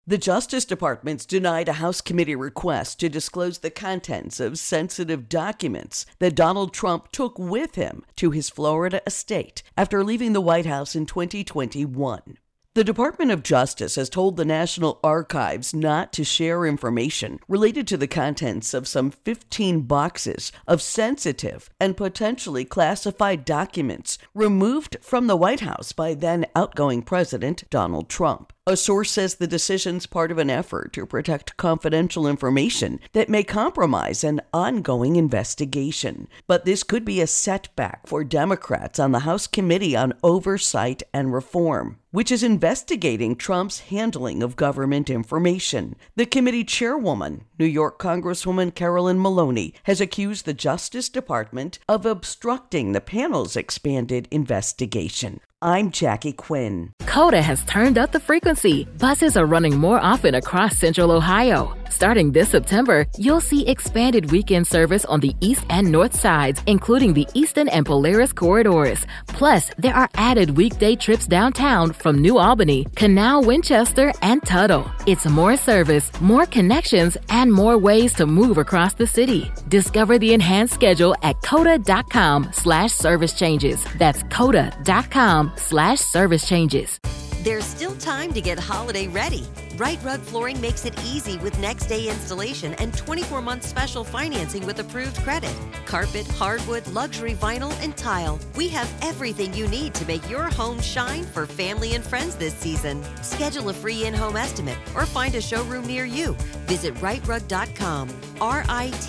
The Justice Department's denied a House committee request to disclose the contents of sensitive documents that Donald Trump took with him to his Florida estate after leaving the White House in 2021. The Department of Justice has told the National Archives not to share information related to the contents of some 15 boxes of sensitive and potentially classified documents removed from the White House by then outgoing President Donald Trump. A source says the decision's part of an effort to protect confidential information that may compromise an ongoing investigation. But this could be a setback for Democrats on the House Committee on Oversight and Reform, which is investigating Trump's handling of government information. The committee chairwoman, New York Congresswoman Carolyn Maloney, has accused the Justice Department of obstructing the panel's expanded investigation. I'm Jackie Quinn. Coda has turned up the frequency. Buses are running more often across Central Ohio. Starting this September, you'll see expanded weekend service on the east and north sides, including the Eastern and Polaris corridors. Plus, there are added weekday trips downtown from New Albany, Canal, Winchester, and Tuttle. It's more service, more connections, and more ways to move across the city. Discover the enhanced schedule at coda.com/service changes. That's coda.com/service changes. There's still time to get holiday ready. Right Rug Flooring makes it easy with next-day installation and 24-month special financing with approved credit. Carpet, hardwood, luxury vinyl, and tile. We have everything you need to make your home shine for family and friends this season. Schedule a free in-home estimate or find a showroom near you. Visit rightrug.com,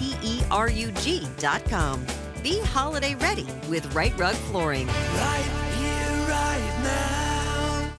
RITERUG.com. Be holiday ready with Right Rug Flooring. Right